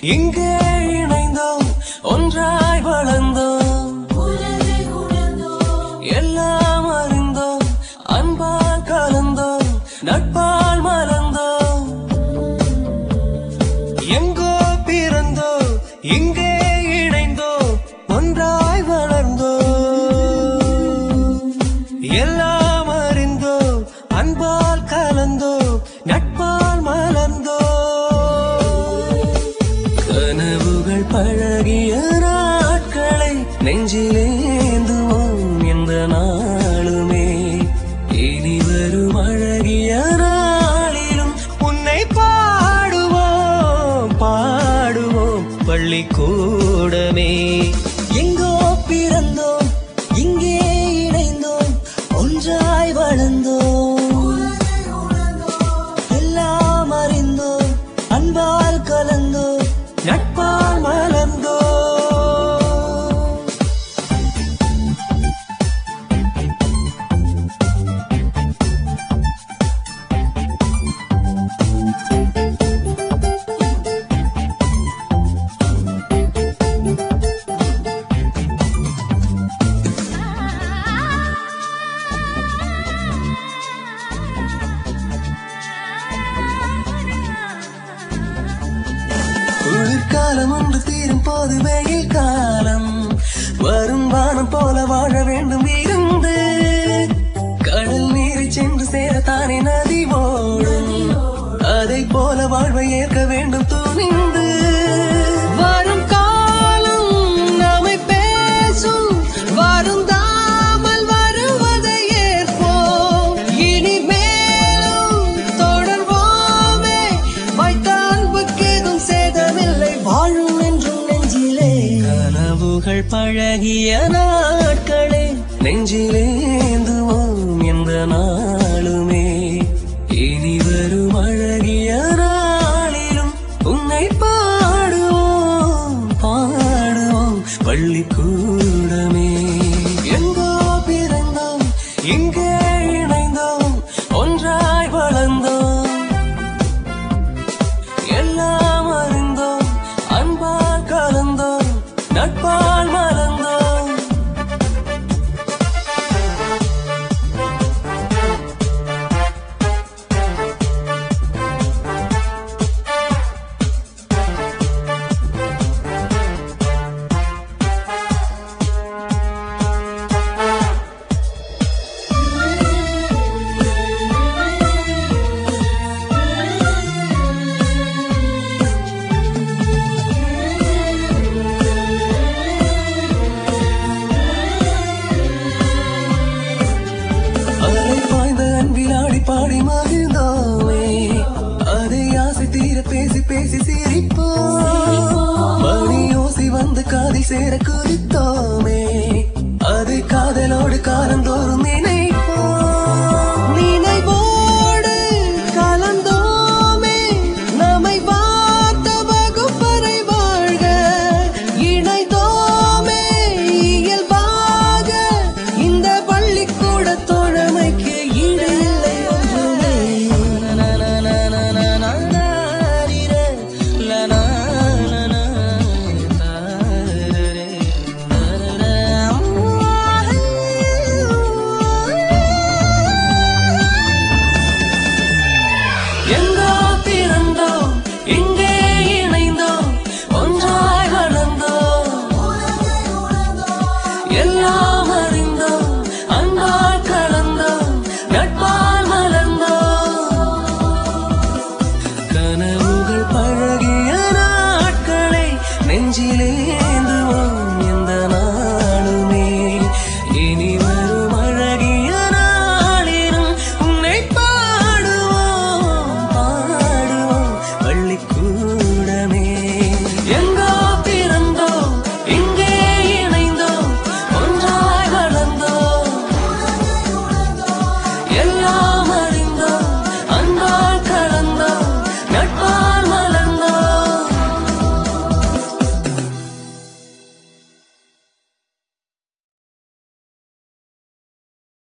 இங்கே இணைந்தோம் ஒன்றாய் வளர்ந்தோம் எல்லாம் அறிந்தோம் அன்பால் கலந்தோம் நட்பால் மலர்ந்தோம் எங்கோ பிறந்தோம் இங்கே இணைந்தோம் ஒன்றாய் வளர்ந்தோம் எல்லாம் அறிந்தோம் அன்பால் கலந்தோம் நட்பால் மலர்ந்தோம் கனவுகள் பழகிய நாட்களை நெஞ்சிலேந்துவோம் எந்த நாளுமே இனி வரும் அழகிய நாளிலும் உன்னை பாடுவோம் பாடுவோம் பள்ளிக்கூடமே எங்கோ பிறந்தோம் இங்கே இணைந்தோம் ஒன்றாய் வளர்ந்தோம் எல்லாம் அறிந்தோம் அன்பால் கலந்தோம் நட்பால் மலர்ந்தோம் குளிர்காலம் ஒன்று தீரும் போது வெயில் காலம் வரும் வானம் போல வாழ வேண்டும் இருந்து கடல் நீரை சென்று சேரத்தானே நதி ஓடும் அதை போல வாழ்வை ஏற்க வேண்டும் துணிந்து வரும் காலம் நம்மை பேசும் வரும் தாமல் வருவதை ஏற்போம் இனி மேலும் தொடர்வோமே வைத்த அன்புக்கேதும் சேதமில்லை வாழும் என்றும் நெஞ்சிலே கனவுகள் பழகிய நாட்களே நெஞ்சிலேந்துவோம் எந்த நாளுமே இனி வரும் அழகிய நாளிலும் உன்னை பாடுவோம் பாடுவோம் பள்ளிக்கூடமே எங்கோ பிறந்தோம் இங்கே இணைந்தோம் ஒன்றாய் வளர்ந்தோம் எல்லாம் அறிந்தோம் அன்பால் கலந்தோம் நட்பால் மலர்ந்தோம் அன்பிலாடி பாடி மகிழ்ந்தோமே அதை ஆசை தீர பேசி பேசி சிரிப்போம் மணி யோசி வந்து காதி சேர குறித்தோமே அது காதலோடு காலந்தோறும் நினைப்போம் நினைவோடு கலந்தோமே நம்மை பார்த்த வகுப்பறை வாழ்க இணைத்தோமே இயல்பாக இந்த பள்ளிக்கூட தோழமைக்கு எங்கோ பிறந்தோம் இங்கே இணைந்தோம் ஒன்றாய் வளர்ந்தோம் எல்லாம் அறிந்தோம் அன்பால் கலந்தோம் நட்பால் மலர்ந்தோம் கனவுகள் பழகிய நாட்களை நெஞ்சிலே